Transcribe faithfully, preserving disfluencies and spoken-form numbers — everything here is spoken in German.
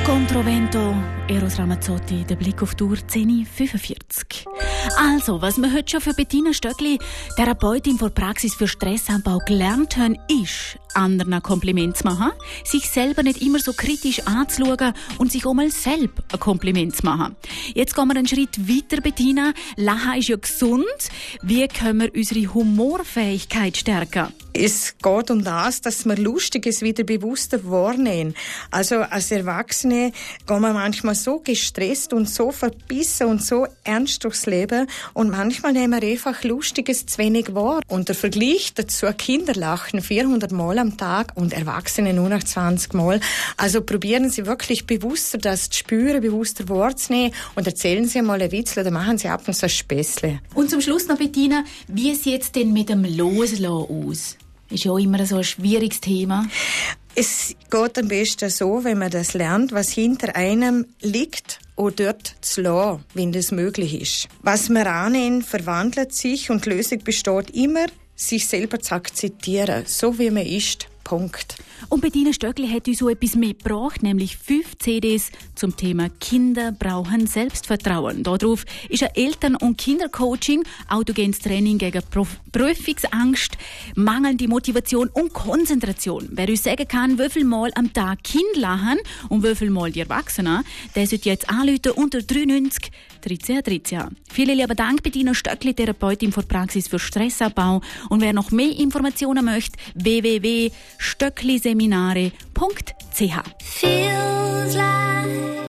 Controvento, Eros Ramazzotti, der Blick auf die Uhr, zehn Uhr fünfundvierzig. Also, was wir heute schon für Bettina Stöckli, Therapeutin vor Praxis für Stressabbau, gelernt haben, ist, anderen ein Kompliment zu machen, sich selber nicht immer so kritisch anzuschauen und sich auch mal selbst ein Kompliment zu machen. Jetzt gehen wir einen Schritt weiter, Bettina. Lachen ist ja gesund. Wie können wir unsere Humorfähigkeit stärken? Es geht um das, dass wir Lustiges wieder bewusster wahrnehmen. Also als Erwachsene gehen wir manchmal so gestresst und so verbissen und so ernst durchs Leben und manchmal nehmen wir einfach Lustiges zu wenig wahr. Und der Vergleich dazu, Kinder lachen vierhundert Mal am Tag und Erwachsene nur noch zwanzig Mal. Also probieren Sie wirklich bewusster das zu spüren, bewusster wahrzunehmen und erzählen Sie einmal einen Witz oder machen Sie ab und zu ein Späßle. Und zum Schluss noch, Bettina, wie sieht es denn mit dem Loslassen aus? Ist ja auch immer so ein schwieriges Thema. Es geht am besten so, wenn man das lernt, was hinter einem liegt, oder dort zu lassen, wenn das möglich ist. Was wir annehmen, verwandelt sich und die Lösung besteht immer, sich selber zu akzeptieren, so wie man ist. Punkt. Und Bettina Stöckli hat uns so etwas mitgebracht, nämlich fünf C Ds zum Thema Kinder brauchen Selbstvertrauen. Darauf ist ein Eltern- und Kindercoaching, autogenes Training gegen Prof- Prüfungsangst, mangelnde Motivation und Konzentration. Wer uns sagen kann, wie viel Mal am Tag Kinder lachen und wie viel Mal die Erwachsenen, der sollte jetzt anrufen unter drei neun null dreizehn dreizehn. Vielen lieben Dank, Bettina Stöckli, Therapeutin vor Praxis für Stressabbau. Und wer noch mehr Informationen möchte, w w w punkt stöckliseminare punkt c h. Feels like